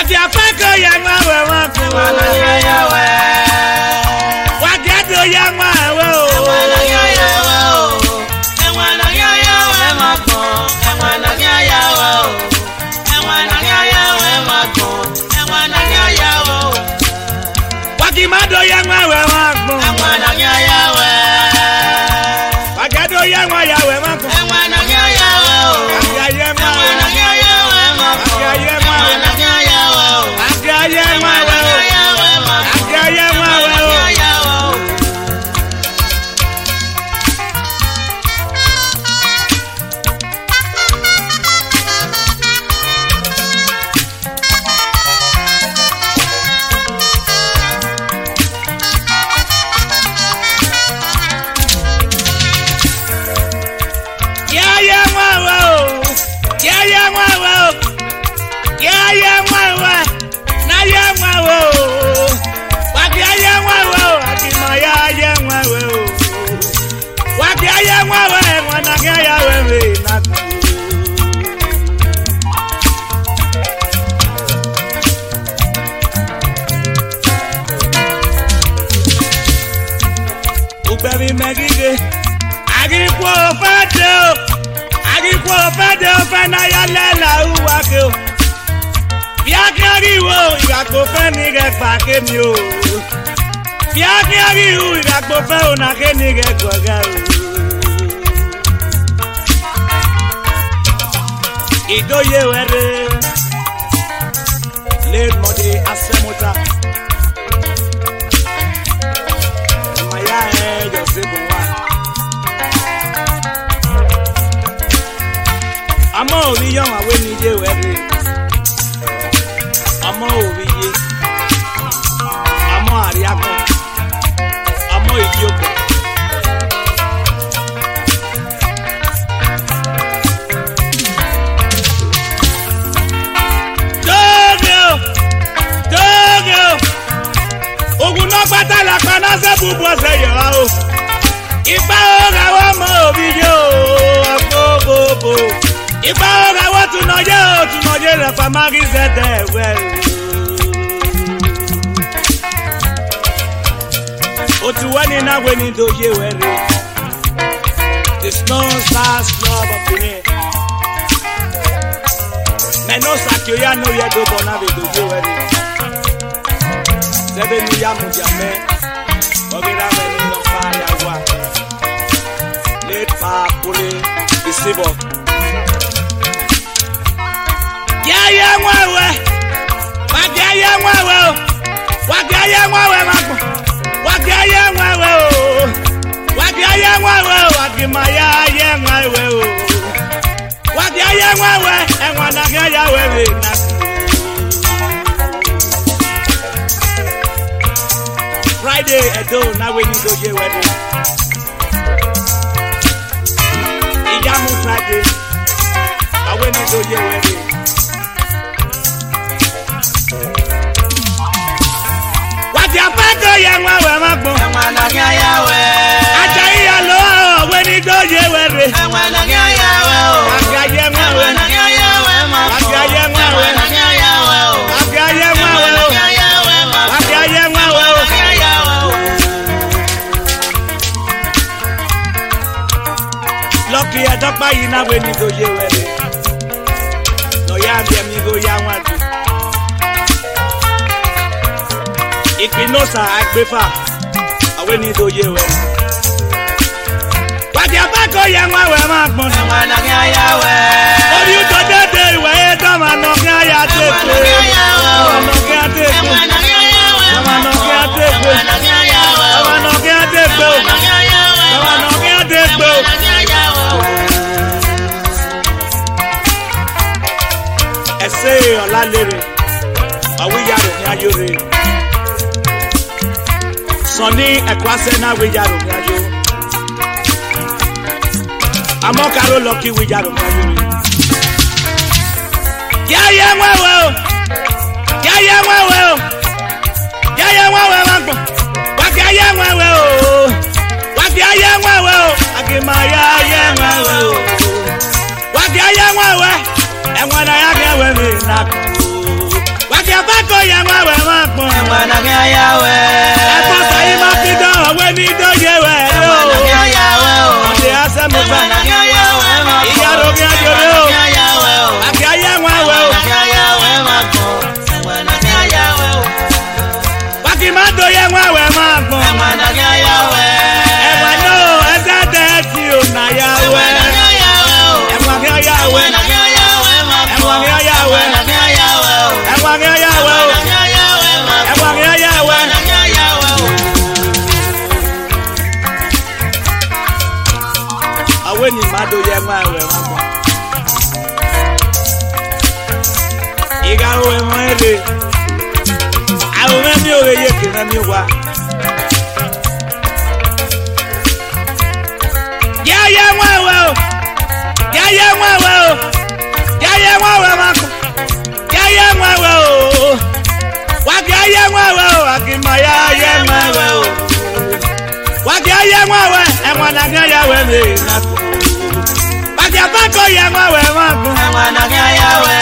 Wati afako yang wawe wako. Emwana yawe. Wati ado yang wawe. Emwana yawe. Emwana yawe wako. Emwana yawe. Emwana yawe wako. Emwana yawe. Wati mado yang wawe wako. Emwana yawe. Wati ado yang wawe wako. Emwana yawe. Akiaye wawe. Emwana yawe wako. Akiaye wawe. Emwana yawe. Akiaye wawe. Akiaye wawe. Baby Maggie, Agripo Fado, Fanayala, Uwako. Piakari, Yako Fanny, Pakemio. Piakari, Yako Fana, Kenny, Idoye were Late Modi Asemota Maya Joseph Amo obi young away ni je were Amo obi ye Amo Ariako Amo Idioko Batala kana se bubu se yo o ipa ora wa mo obi yo agogogo ipa ora wa tunoje re pa magi se te we o tu wani na we ni doje we re the snow stars love of me menos akio ya no ye do bona be doje we re Sebe ni ya mujame, Ogera meni no fire wa. Let pa pule isibo. Ya mwawe, wagaya mwawe, wagaya mwawe mako, wagaya mwawe, wagaya mwawe, wagimaya ya mwawe, wagaya mwawe, enwana gaya wewe na. Friday, Edo, now we need to get ready. Iyamu Friday, now we need to get ready. What your father, young man, Ajayi alo, we need to get ready. Lucky I don't buy you now when you go your way. No, ya them you go young one. If we know, sir, I prefer. I when you go your way. What your back or young one, where my money? Oh, you got that day where I'm not going Say Olalere, awi yaro ni ayore. Soni ekwase na wi yaro ni ayo. Amokaro lucky wi yaro ni ayo. Ya mwawe. Ya mwawe mango. Waka ya mwawe o. Waka ya mwawe o. Akimaya ya mwawe o. Waka ya mwawe. And when I have we na mwa we ma pon. Emwana ke ayawe. E pa sa yi ma ti do we ni do ye we o. Emwana ke ayawe o. Ode ase mo ba. Emwana ke ayawe ma pon. Iya ro ke ajore o. Ke ayawe o. Ake aye nwa we o. Ke ayawe ma pon. Emwana ke ayawe o. Wa ki ma do ye nwa we ma pon. Emwana ke ayawe. E wa no e se de ti o na ya we. Emwana ke ayawe o. E wa ke ayawe. Emwana ke ayawe ma pon. Emwana ke ayawe. Emwana ke ayawe o. E wa ke ayawe o. Emwana ke ayawe ma E pon. wa ke ayawe. Emwana ke ayawe o. Awe ni ma do ye nwa we ma pon. Iga o e mo ele. Awo me mi o ye ke na mi wa. Ya ya nwa we o. Ya ya nwa we o. Ya ya nwa we ma pon. Ya ya nwa we o. Wa ya ya nwa we o. Akima ya ya nwa we o. Wa ya ya nwa we. E mo na ga ya we me na. Wa ya ba ko ya nwa we ma pon. Emwana ke ayawe.